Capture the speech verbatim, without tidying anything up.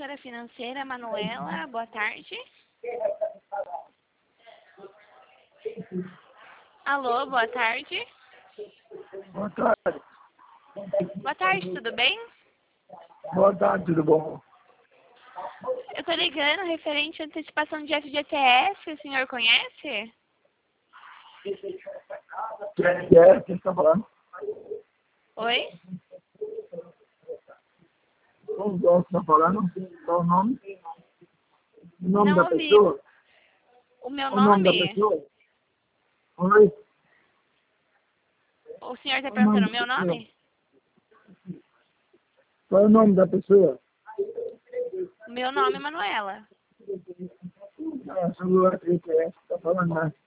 assessora financeira, Manuela. Boa tarde. Alô, boa tarde. Boa tarde. Boa tarde, tudo bem? Boa tarde, tudo bom? Eu tô ligando referente à antecipação de F G T S, o senhor conhece? Quem é? Quem está falando? Oi? Quem é que está falando? Qual o nome? O nome Não da ouvi. pessoa? O meu O nome da nome? pessoa? Oi? O senhor tá Qual o nome perguntando o da meu pessoa? nome? Qual é o nome da pessoa? O meu nome é Manuela. Ah, celular que está falando, né?